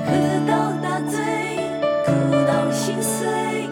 喝到大醉，哭到心碎。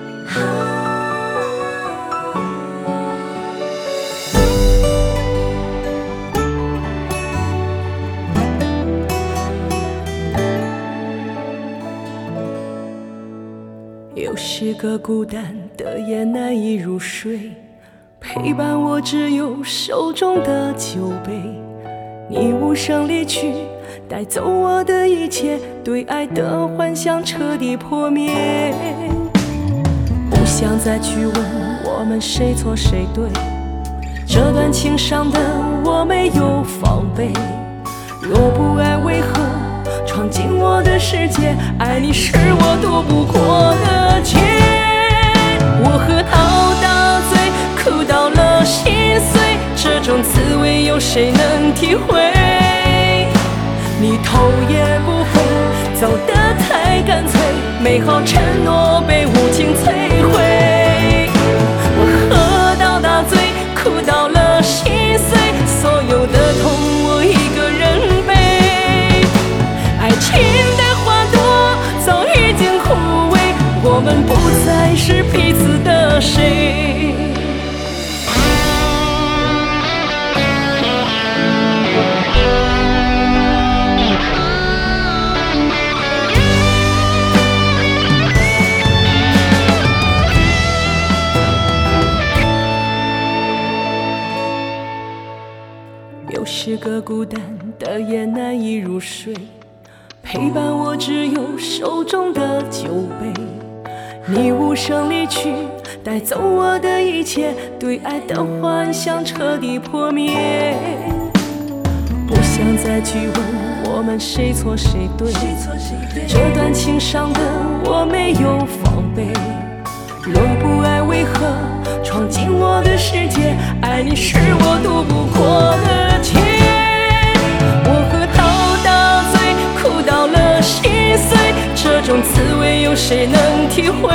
又是个孤单的夜，难以入睡，陪伴我只有手中的酒杯。你无声离去，带走我的一切，对爱的幻想彻底破灭。不想再去问我们谁错谁对，这段情伤的我没有防备。若不爱为何闯进我的世界？爱你是我躲不过的劫。我喝到大醉，哭到了心碎，这种滋味有谁能体会？你头也不回，走得太干脆，美好承诺被无情摧毁。我喝到大醉，哭到了心碎，所有的痛我一个人背。爱情的花朵早已经枯萎，我们不再是彼此的谁。又是个孤单的夜，难以入睡，陪伴我只有手中的酒杯。你无声离去，带走我的一切，对爱的幻想彻底破灭。不想再去问我们谁错谁对，这段情伤的我没有防备。若不爱为何闯进我的世界？爱你是我躲不过的劫。我喝到大醉，哭到了心碎，这种滋味有谁能体会？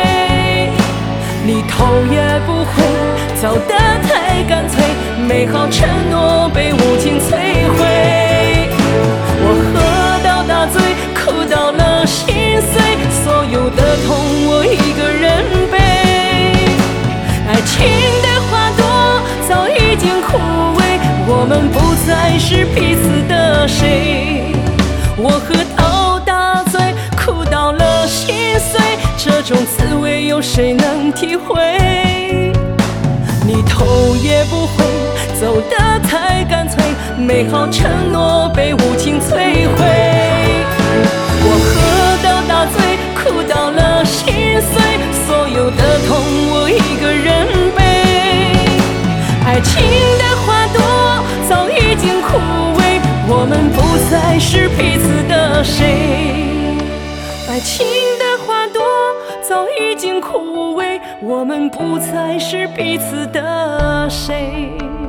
你头也不回，走得太干脆，美好承诺被无情摧毁。我喝到大醉，哭到了心碎，所有的痛我一个人背。爱情的花朵早已经枯萎，我们不再是彼此的谁。我喝到大醉，哭到了心碎，这种滋味有谁能体会？你头也不回，走得太干脆，美好承诺被无情摧毁。我喝到大醉，哭到了心碎，所有的痛我一个人背。爱情的花朵早已经枯萎，我们不再是彼此的谁。爱情的花朵早已经枯萎，我们不再是彼此的谁。